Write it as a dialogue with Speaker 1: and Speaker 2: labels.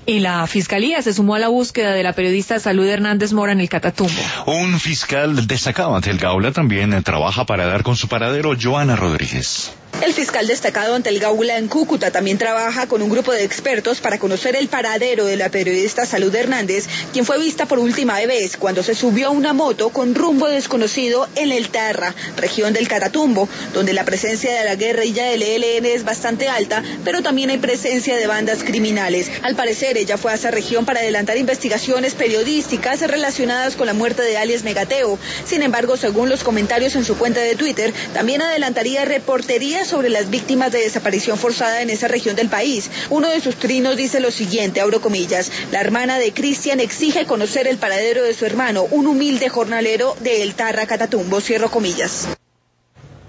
Speaker 1: Y la Fiscalía se sumó a la búsqueda de la periodista Salud Hernández Mora en el Catatumbo.
Speaker 2: Un fiscal destacado ante el Gaula también trabaja para dar con su paradero. Joana Rodríguez.
Speaker 3: El fiscal destacado ante el Gaula en Cúcuta también trabaja con un grupo de expertos para conocer el paradero de la periodista Salud Hernández, quien fue vista por última vez cuando se subió a una moto con rumbo desconocido en el Tarra, región del Catatumbo, donde la presencia de la guerrilla del ELN es bastante alta, pero también hay presencia de bandas criminales. Al parecer, ella fue a esa región para adelantar investigaciones periodísticas relacionadas con la muerte de alias Megateo. Sin embargo, según los comentarios en su cuenta de Twitter, también adelantaría reportería sobre las víctimas de desaparición forzada en esa región del país. Uno de sus trinos dice lo siguiente, abro comillas: la hermana de Cristian exige conocer el paradero de su hermano, un humilde jornalero de El Tarra, Catatumbo, cierro comillas.